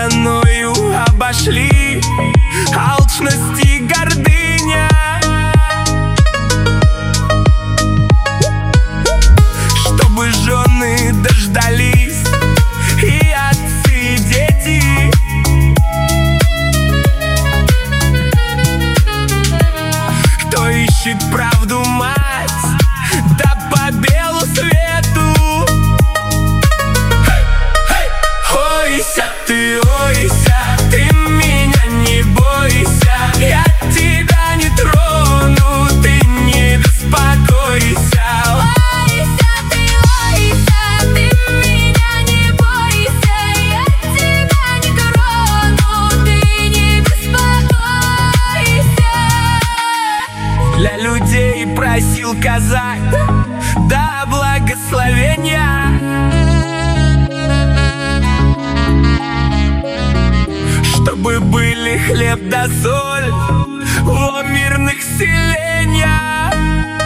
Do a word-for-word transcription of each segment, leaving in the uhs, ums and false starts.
стороною обошли алчность и гордыня, чтобы жены дождались и отцы, и дети. Кто ищет правду, мать, да по белу свету. Ойся ты, ойся, ты меня не бойся, я тебя не трону, ты не беспокойся. Ойся ты, ойся, ты меня не бойся, я тебя не трону, ты не беспокойся. Для людей просил казак, да благословения, чтобы были хлеб да соль в мирных селениях,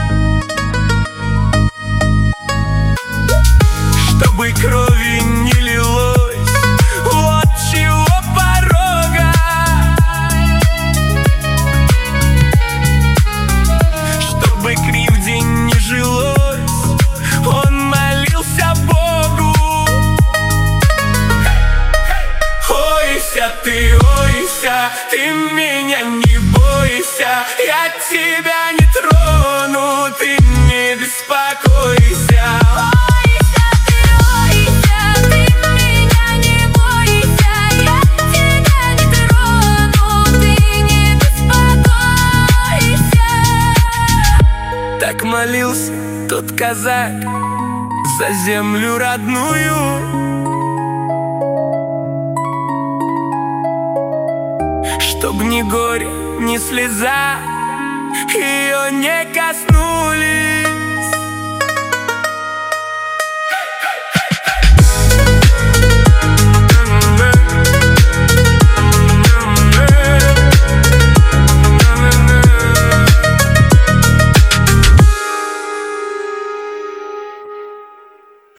чтобы крови не лилось от чего порога, чтобы кривде не жилось, он молился Богу. Ойся ты, ойся, ты меня не бойся, я тебя не трону, ты не беспокойся. Ойся ты, ойся, ты меня не бойся, я тебя не трону, ты не беспокойся. Так молился тот казак за землю родную, чтоб ни горе, ни слеза ее не коснулись.